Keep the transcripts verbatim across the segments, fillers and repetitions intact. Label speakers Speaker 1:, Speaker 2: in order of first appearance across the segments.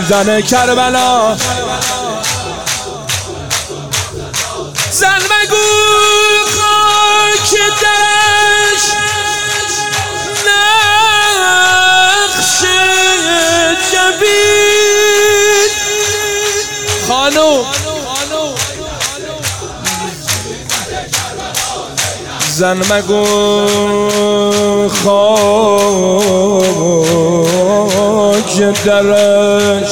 Speaker 1: زن کربلا زن مگو خاک درش نقش جبین خانو زن مگو خاک درش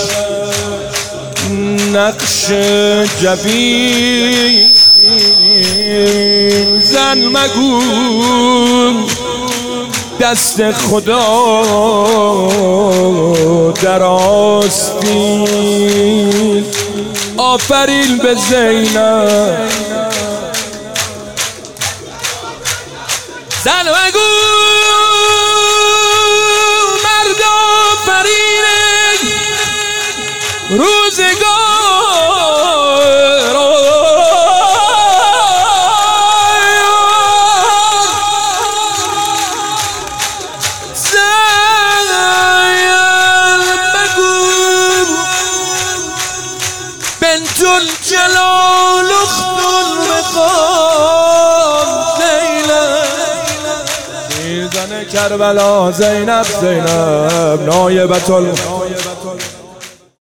Speaker 1: نقش جبین زن مگو دست خدا در آستین آفرین به زینب زن مگو مرد آفرین روزگار زن مگو بنت الجلال اخت المقام زینب زن کربلا زینب زینب نایبة